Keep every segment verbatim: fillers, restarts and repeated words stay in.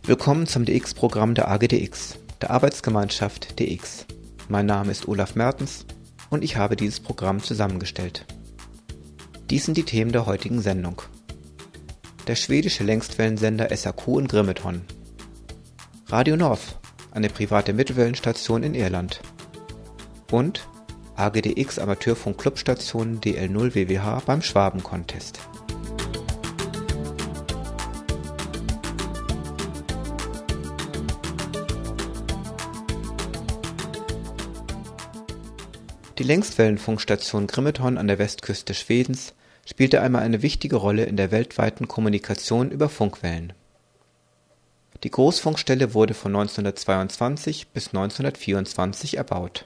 Willkommen zum D X-Programm der A G D X, der Arbeitsgemeinschaft D X. Mein Name ist Olaf Mertens und ich habe dieses Programm zusammengestellt. Dies sind die Themen der heutigen Sendung. Der schwedische Längstwellensender S A Q in Grimeton. Radio North, eine private Mittelwellenstation in Irland. Und A G D X Amateurfunk-Clubstation D L null W W H beim Schwaben-Contest. Die Längstwellenfunkstation Grimeton an der Westküste Schwedens spielte einmal eine wichtige Rolle in der weltweiten Kommunikation über Funkwellen. Die Großfunkstelle wurde von neunzehnhundertzweiundzwanzig bis neunzehnhundertvierundzwanzig erbaut.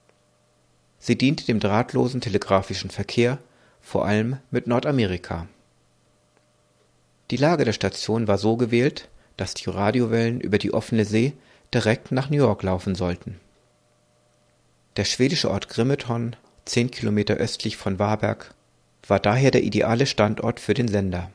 Sie diente dem drahtlosen telegrafischen Verkehr, vor allem mit Nordamerika. Die Lage der Station war so gewählt, dass die Radiowellen über die offene See direkt nach New York laufen sollten. Der schwedische Ort Grimeton, zehn Kilometer östlich von Varberg, war daher der ideale Standort für den Sender.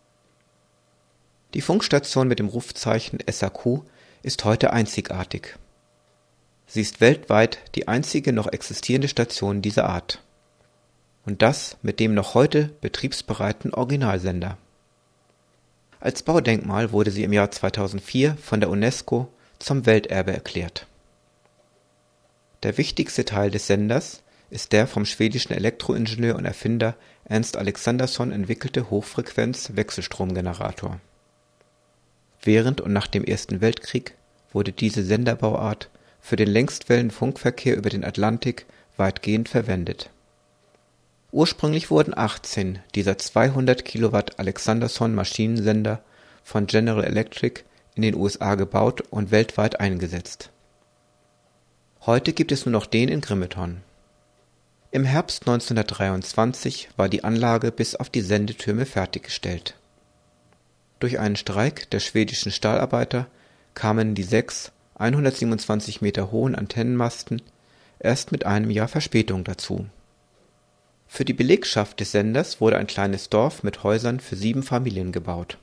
Die Funkstation mit dem Rufzeichen S A Q ist heute einzigartig. Sie ist weltweit die einzige noch existierende Station dieser Art. Und das mit dem noch heute betriebsbereiten Originalsender. Als Baudenkmal wurde sie im Jahr zweitausendvier von der UNESCO zum Welterbe erklärt. Der wichtigste Teil des Senders ist der vom schwedischen Elektroingenieur und Erfinder Ernst Alexandersson entwickelte Hochfrequenz-Wechselstromgenerator. Während und nach dem Ersten Weltkrieg wurde diese Senderbauart für den Längstwellenfunkverkehr über den Atlantik weitgehend verwendet. Ursprünglich wurden achtzehn dieser zweihundert Kilowatt Alexanderson-Maschinensender von General Electric in den U S A gebaut und weltweit eingesetzt. Heute gibt es nur noch den in Grimeton. Im Herbst neunzehnhundertdreiundzwanzig war die Anlage bis auf die Sendetürme fertiggestellt. Durch einen Streik der schwedischen Stahlarbeiter kamen die sechs hundertsiebenundzwanzig Meter hohen Antennenmasten erst mit einem Jahr Verspätung dazu. Für die Belegschaft des Senders wurde ein kleines Dorf mit Häusern für sieben Familien gebaut.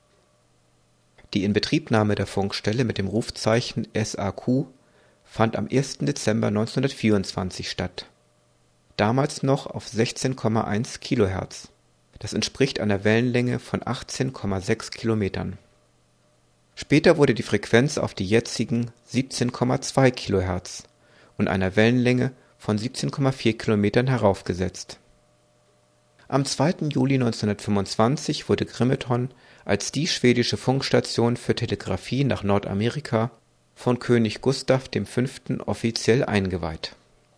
Die Inbetriebnahme der Funkstelle mit dem Rufzeichen S A Q fand am ersten Dezember neunzehnhundertvierundzwanzig statt. Damals noch auf sechzehn Komma eins Kilohertz. Das entspricht einer Wellenlänge von achtzehn Komma sechs Kilometern. Später wurde die Frequenz auf die jetzigen siebzehn Komma zwei Kilohertz und einer Wellenlänge von siebzehn Komma vier Kilometern heraufgesetzt. Am zweiten Juli neunzehnhundertfünfundzwanzig wurde Grimeton als die schwedische Funkstation für Telegrafie nach Nordamerika von König Gustav der Fünfte offiziell eingeweiht.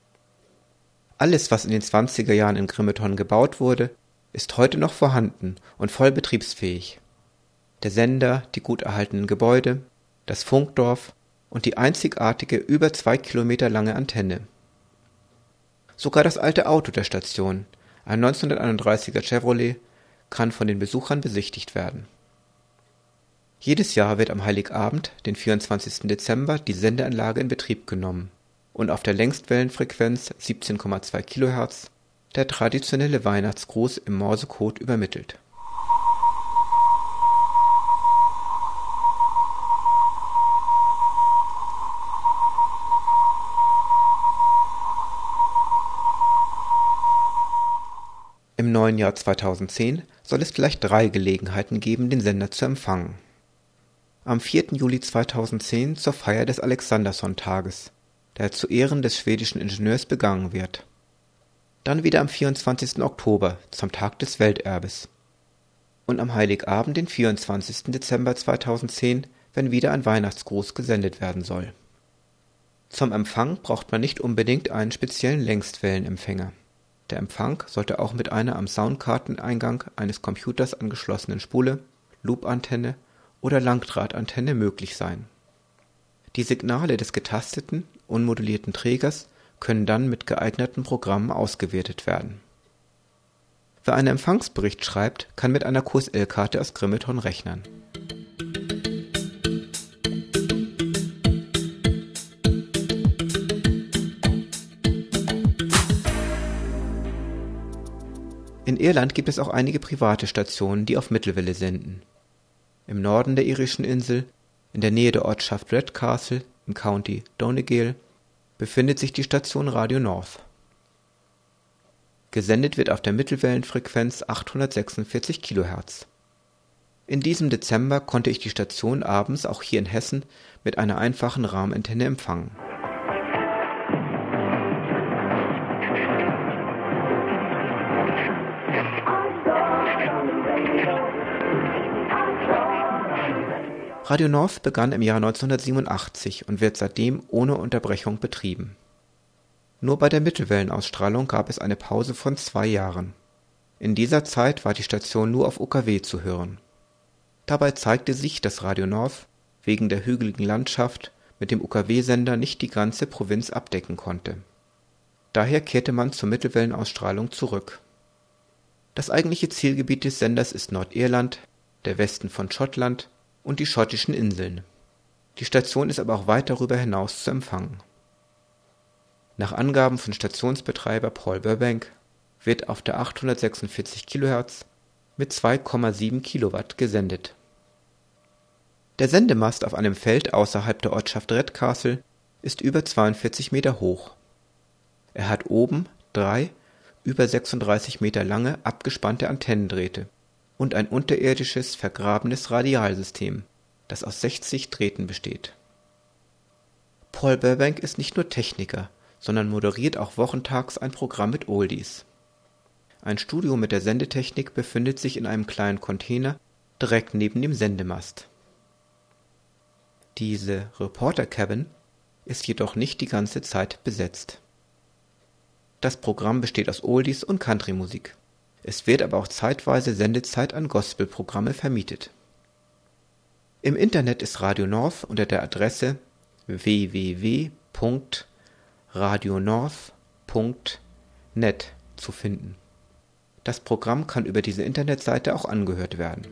Alles, was in den zwanziger Jahren in Grimeton gebaut wurde, ist heute noch vorhanden und voll betriebsfähig. Der Sender, die gut erhaltenen Gebäude, das Funkdorf und die einzigartige über zwei Kilometer lange Antenne. Sogar das alte Auto der Station, ein neunzehnhunderteinunddreißiger Chevrolet, kann von den Besuchern besichtigt werden. Jedes Jahr wird am Heiligabend, den vierundzwanzigsten Dezember, die Sendeanlage in Betrieb genommen und auf der Längstwellenfrequenz siebzehn Komma zwei Kilohertz der traditionelle Weihnachtsgruß im Morsecode übermittelt. Im neuen Jahr zweitausendzehn soll es gleich drei Gelegenheiten geben, den Sender zu empfangen. Am vierten Juli zweitausendzehn zur Feier des Alexanderson-Tages, der zu Ehren des schwedischen Ingenieurs begangen wird. Dann wieder am vierundzwanzigsten Oktober zum Tag des Welterbes. Und am Heiligabend, den vierundzwanzigsten Dezember zweitausendzehn, wenn wieder ein Weihnachtsgruß gesendet werden soll. Zum Empfang braucht man nicht unbedingt einen speziellen Längstwellenempfänger. Der Empfang sollte auch mit einer am Soundkarteneingang eines Computers angeschlossenen Spule, Loopantenne oder Langdrahtantenne möglich sein. Die Signale des getasteten, unmodulierten Trägers können dann mit geeigneten Programmen ausgewertet werden. Wer einen Empfangsbericht schreibt, kann mit einer Q S L-Karte aus Grimeton rechnen. In Irland gibt es auch einige private Stationen, die auf Mittelwelle senden. Im Norden der irischen Insel In der Nähe der Ortschaft Redcastle im County Donegal befindet sich die Station Radio North. Gesendet wird auf der Mittelwellenfrequenz achthundertsechsundvierzig Kilohertz. In diesem Dezember konnte ich die Station abends auch hier in Hessen mit einer einfachen Rahmenantenne empfangen. Radio North begann im Jahr neunzehnhundertsiebenundachtzig und wird seitdem ohne Unterbrechung betrieben. Nur bei der Mittelwellenausstrahlung gab es eine Pause von zwei Jahren. In dieser Zeit war die Station nur auf U K W zu hören. Dabei zeigte sich, dass Radio North wegen der hügeligen Landschaft mit dem U K W-Sender nicht die ganze Provinz abdecken konnte. Daher kehrte man zur Mittelwellenausstrahlung zurück. Das eigentliche Zielgebiet des Senders ist Nordirland, der Westen von Schottland und die schottischen Inseln. Die Station ist aber auch weit darüber hinaus zu empfangen. Nach Angaben von Stationsbetreiber Paul Burbank wird auf der achthundertsechsundvierzig Kilohertz mit zwei Komma sieben Kilowatt gesendet. Der Sendemast auf einem Feld außerhalb der Ortschaft Redcastle ist über zweiundvierzig Meter hoch. Er hat oben drei über sechsunddreißig Meter lange abgespannte Antennendrähte und ein unterirdisches vergrabenes Radialsystem, das aus sechzig Drähten besteht. Paul Burbank ist nicht nur Techniker, sondern moderiert auch wochentags ein Programm mit Oldies. Ein Studio mit der Sendetechnik befindet sich in einem kleinen Container direkt neben dem Sendemast. Diese Reporter Cabin ist jedoch nicht die ganze Zeit besetzt. Das Programm besteht aus Oldies und Country-Musik. Es wird aber auch zeitweise Sendezeit an Gospelprogramme vermietet. Im Internet ist Radio North unter der Adresse w w w punkt radionorth punkt net zu finden. Das Programm kann über diese Internetseite auch angehört werden.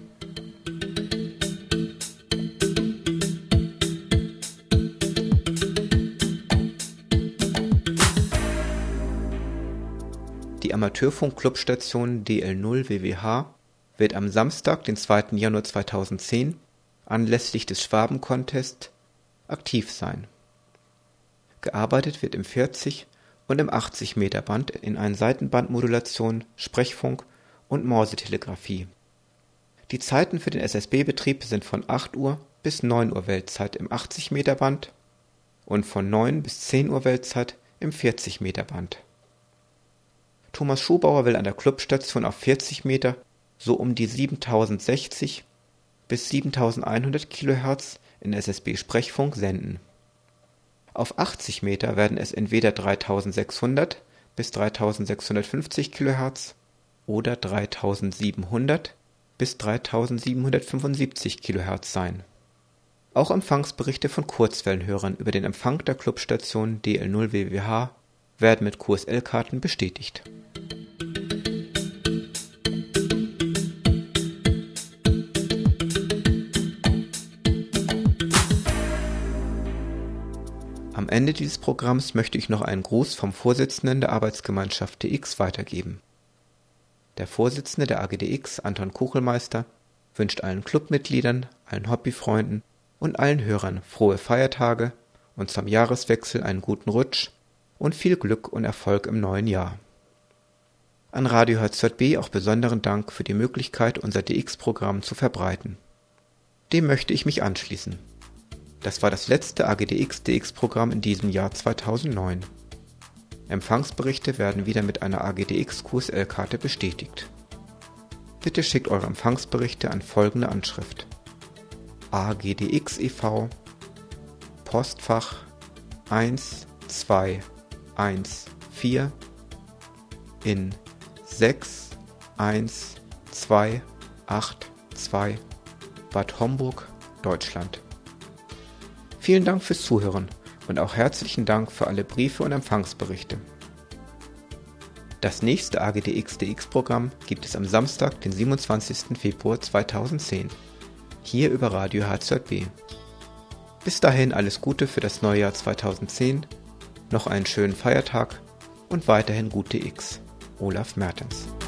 Die Amateurfunk-Clubstation D L null W W H wird am Samstag, den zweiten Januar zweitausendzehn, anlässlich des Schwaben-Contest aktiv sein. Gearbeitet wird im vierzig und im achtzig Meter Band in einer Seitenbandmodulation, Sprechfunk und Morsetelegrafie. Die Zeiten für den S S B-Betrieb sind von acht Uhr bis neun Uhr Weltzeit im achtzig Meter Band und von neun bis zehn Uhr Weltzeit im vierzig Meter Band. Thomas Schubauer will an der Clubstation auf vierzig Meter so um die siebentausendsechzig bis siebentausendeinhundert Kilohertz in S S B-Sprechfunk senden. Auf achtzig Meter werden es entweder dreitausendsechshundert bis dreitausendsechshundertfünfzig Kilohertz oder dreitausendsiebenhundert bis dreitausendsiebenhundertfünfundsiebzig Kilohertz sein. Auch Empfangsberichte von Kurzwellenhörern über den Empfang der Clubstation D L null W W H werden mit Q S L-Karten bestätigt. Am Ende dieses Programms möchte ich noch einen Gruß vom Vorsitzenden der Arbeitsgemeinschaft D X weitergeben. Der Vorsitzende der A G D X, Anton Kuchelmeister, wünscht allen Clubmitgliedern, allen Hobbyfreunden und allen Hörern frohe Feiertage und zum Jahreswechsel einen guten Rutsch und viel Glück und Erfolg im neuen Jahr. An Radio H Z B auch besonderen Dank für die Möglichkeit, unser D X-Programm zu verbreiten. Dem möchte ich mich anschließen. Das war das letzte A G D X-D X-Programm in diesem Jahr zweitausendneun. Empfangsberichte werden wieder mit einer A G D X-Q S L-Karte bestätigt. Bitte schickt eure Empfangsberichte an folgende Anschrift: A G D X e V, Postfach eins zwei eins vier in sechs eins zwei acht zwei Bad Homburg, Deutschland. Vielen Dank fürs Zuhören und auch herzlichen Dank für alle Briefe und Empfangsberichte. Das nächste A G D X-D X-Programm gibt es am Samstag, den siebenundzwanzigsten Februar zweitausendzehn, hier über Radio H Z B. Bis dahin alles Gute für das neue Jahr zweitausendzehn, noch einen schönen Feiertag und weiterhin gute X. Olaf Mertens.